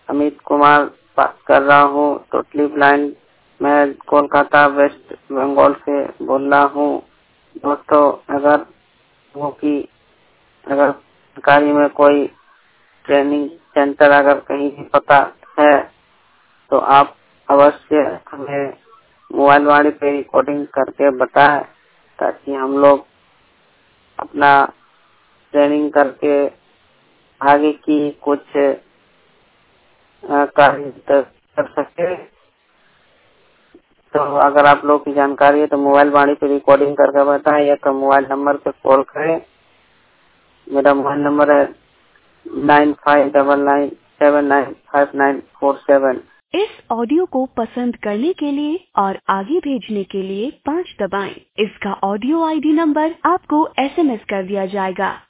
अमित कुमार बात कर रहा हूँ। टोटली ब्लाइंड, मैं कोलकाता वेस्ट बंगाल से बोल रहा हूँ। दोस्तों, अगर जानकारी में कोई ट्रेनिंग सेंटर अगर कहीं भी पता है तो आप अवश्य हमें मोबाइल वाणी पे रिकॉर्डिंग करके बताएं, ताकि हम लोग अपना ट्रेनिंग करके आगे की कुछ कार्य कर सके। तो अगर आप लोग की जानकारी है तो मोबाइल वाणी पे रिकॉर्डिंग करके बताएं या तो मोबाइल नंबर पे कॉल करें। मेरा मोबाइल नंबर है 9599795947। इस ऑडियो को पसंद करने के लिए और आगे भेजने के लिए 5 दबाएं। इसका ऑडियो आईडी नंबर आपको SMS कर दिया जाएगा।